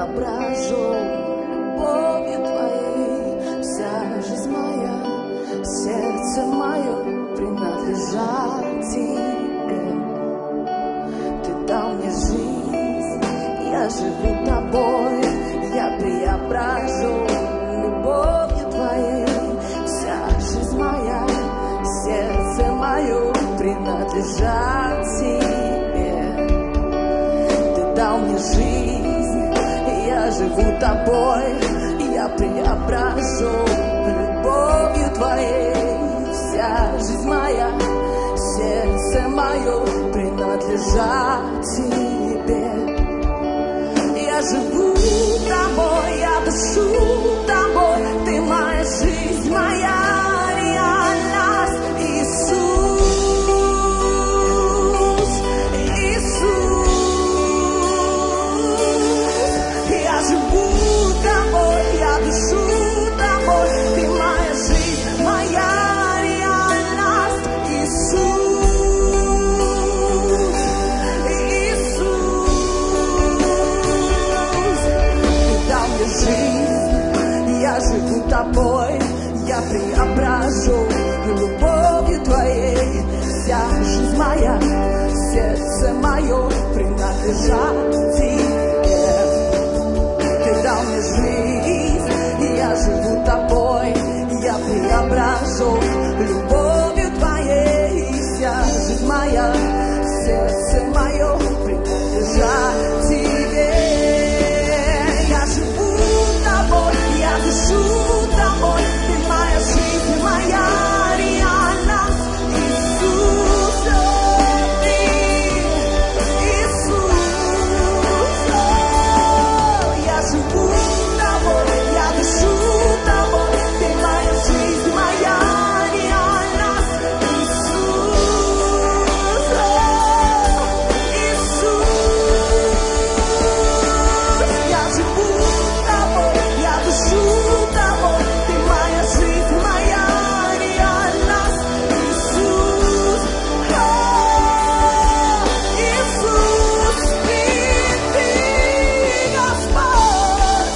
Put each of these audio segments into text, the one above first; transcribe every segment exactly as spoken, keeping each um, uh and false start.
преображен любовью Твоей. Вся жизнь моя, сердце мое принадлежат Тебе. Ты дал мне жизнь, я живу Тобой, я преображен любовью Твоей. Вся жизнь моя, сердце мое принадлежат Тебе. Ты дал мне жизнь, я живу Тобой, я преображен любовью Твоей. Вся жизнь моя, сердце мое принадлежат Тебе. Я живу Тобой, я дышу Тобой, Ты моя жизнь, моя реальность. Иисус, Иисус, я живу Тобой, я дышу Тобой, Ты моя жизнь, моя реальность. Иисус, жизнь, я живу Тобой, я преображу любовью Твоей. Вся жизнь моя, сердце мое принадлежат Тебе. Ты дал мне жизнь, я живу Тобой, я преображу любовью Твоей. Вся жизнь моя, сердце мое принадлежат Тебе. Я дышу Тобой, Ты моя жизнь, моя реальность. Иисус, Ты, Иисус, я живу Тобой, я дышу Тобой, Ты моя жизнь, моя реальность. Иисус, Иисус, я живу Тобой, я дышу Тобой, Ты моя жизнь, моя реальность. Иисус, Иисус, Ты, Ты, Господь,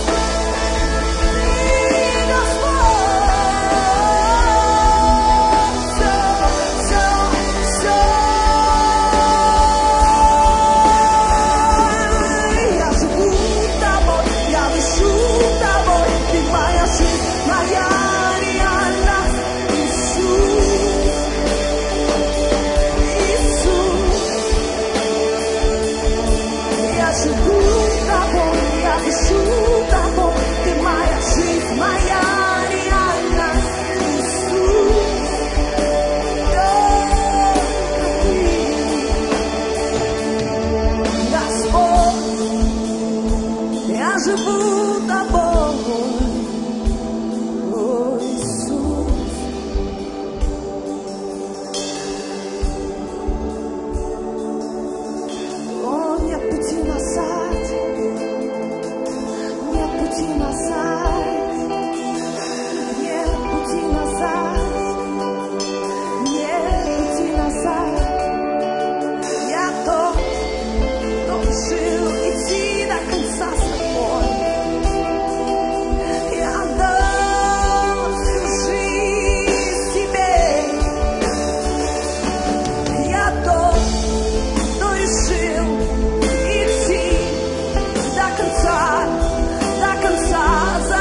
Ты, Господь. Все, все, все. Я живу Тобой, я дышу Тобой, Ты моя жизнь, моя реальность. Иисус, Иисус, я живу Тобой, я дышу Тобой, Ты моя жизнь, моя реальность. Иисус, Господь, я живу Тобой. О, Иисус, о, нет пути назад, нет пути назад, нет пути назад, нет пути назад. Я тот, кто решил идти до конца с тобой. Я отдал всю жизнь тебе. Я тот, кто решил идти до конца, до конца.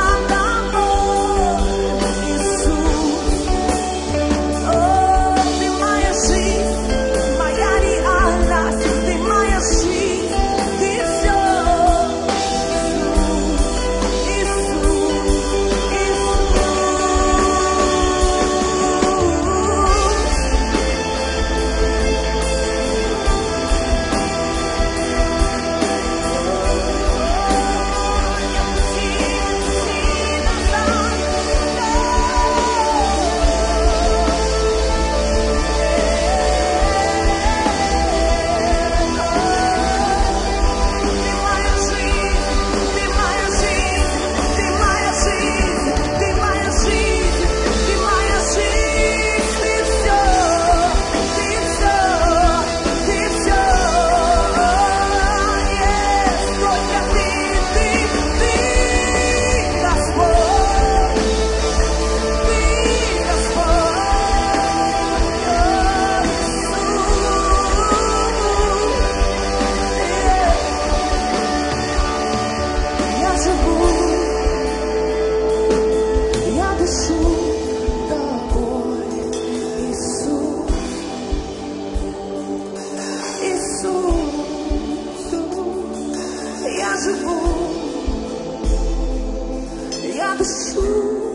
живу, я дышу тобой, Иисус, Иисус, я живу, я дышу.